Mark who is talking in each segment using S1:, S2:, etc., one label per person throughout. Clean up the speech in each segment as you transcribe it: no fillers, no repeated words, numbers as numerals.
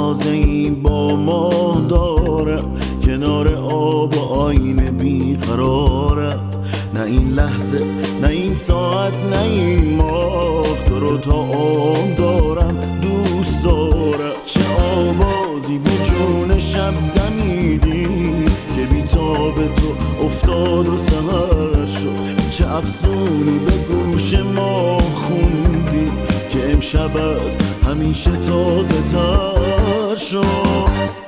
S1: تازه‌ای با ما دارم، کنار آب و آینه بیقرارم. نه این لحظه، نه این ساعت، نه این ماه، تو رو تا عمر دارم، دوست دارم. چه آوازی به جون شب دمیدی که بی‌تاب تو افتاد و سحر شد. چه افسونی به گوش ما خوندی که امشب از همیشه تازه تر شد.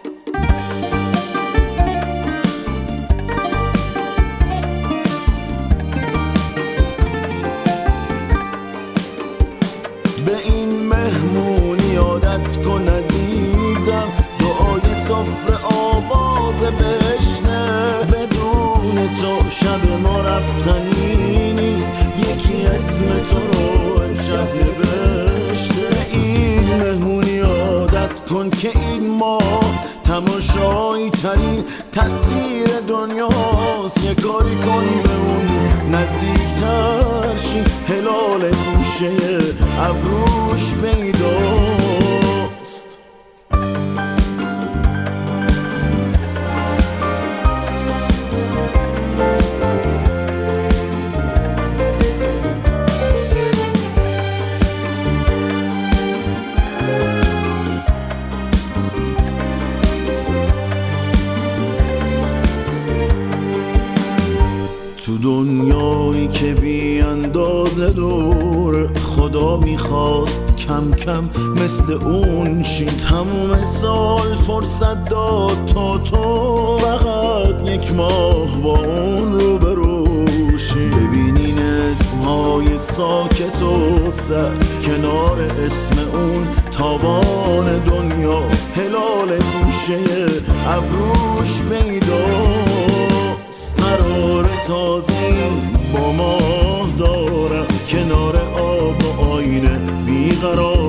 S1: به این مهمونی عادت کن عزیزم، دعای سفره آواز بشنه. بدون تو شب ما رفتنی نیست، یکی اسم تو رو امشب نوشته. این مهمونی عادت کن که این ماه تماشایی ترین تصویر دنیاست. یه کاری کن به اون نزدیکتر شی، هلال گوشه ابروش پیداست. تو دنیایی که بی اندازه دور، خدا میخواست کم کم مثل اون شی. تموم سال فرصت داد تا تو فقط یک ماه با اون رو بروشی. ببینین اسمهای ساکت و سر کنار اسم اون تابان دنیا، هلال گوشه ابروش پیداست. قرار تازه با ما دارم، کنار آب و آینه بیقرار.